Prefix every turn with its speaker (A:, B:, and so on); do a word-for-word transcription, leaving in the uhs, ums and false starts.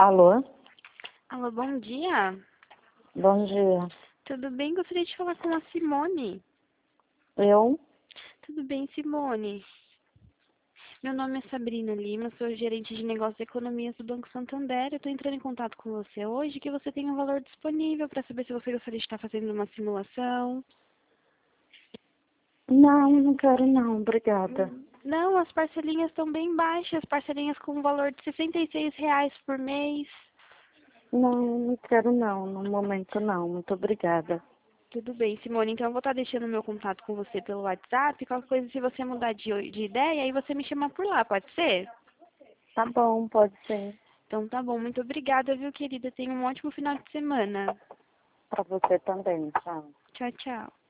A: Alô?
B: Alô, bom dia.
A: Bom dia.
B: Tudo bem? Gostaria de falar com a Simone.
A: Eu?
B: Tudo bem, Simone? Meu nome é Sabrina Lima, sou gerente de negócios e economias do Banco Santander. Eu estou entrando em contato com você hoje que você tem um valor disponível para saber se você gostaria de estar fazendo uma simulação.
A: Não, não quero não, obrigada.
B: Não, as parcelinhas estão bem baixas, parcelinhas com um valor de sessenta e seis reais por mês.
A: Não, não quero não, no momento não, muito obrigada.
B: Tudo bem, Simone. Então eu vou estar deixando o meu contato com você pelo WhatsApp. Qualquer coisa, se você mudar de, de ideia, aí você me chama por lá, pode ser?
A: Tá bom, pode ser.
B: Então tá bom. Muito obrigada, viu, querida? Tenha um ótimo final de semana.
A: Pra você também, tchau.
B: Tchau, tchau.